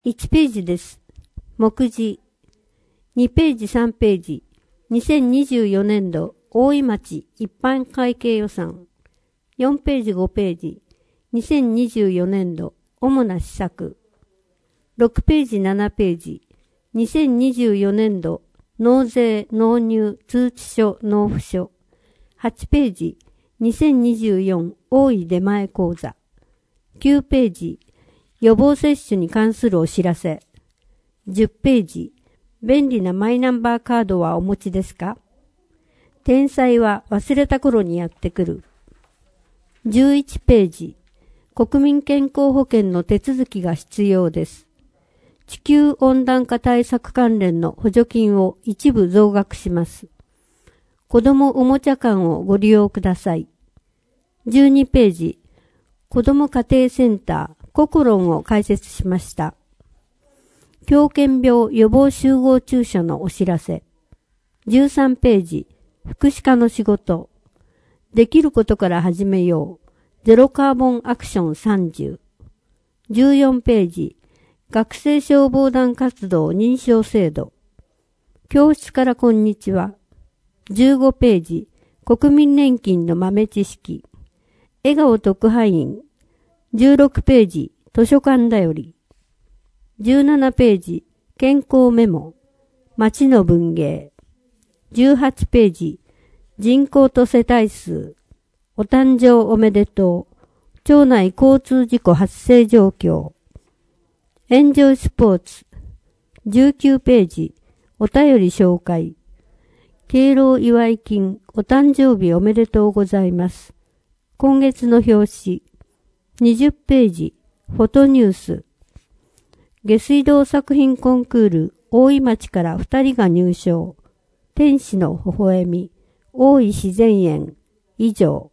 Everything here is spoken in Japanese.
1ページです。目次。2ページ3ページ。2024年度大井町一般会計予算。4ページ5ページ。2024年度主な施策。6ページ7ページ。2024年度納税納入通知書納付書。8ページ。2024大井出前講座。9ページ。予防接種に関するお知らせ。10ページ。便利なマイナンバーカードはお持ちですか？天災は忘れた頃にやってくる。11ページ。国民健康保険の手続きが必要です。地球温暖化対策関連の補助金を一部増額します。子どもおもちゃ館をご利用ください。12ページ。子ども家庭センターココロンを開設しました。狂犬病予防集合注射のお知らせ。13ページ。福祉課の仕事。できることから始めよう。ゼロカーボンアクション30。14ページ。学生消防団活動認証制度。教室からこんにちは。15ページ。国民年金の豆知識。笑顔特派員。16ページ。図書館だより。17ページ。健康メモ。町の文芸。18ページ。人口と世帯数。お誕生おめでとう。町内交通事故発生状況。エンジョイスポーツ。19ページ。お便り紹介。敬老祝い金。お誕生日おめでとうございます。今月の表紙。20ページ。フォトニュース。下水道作品コンクール。大井町から2人が入賞。天使の微笑み。大井自然園。以上。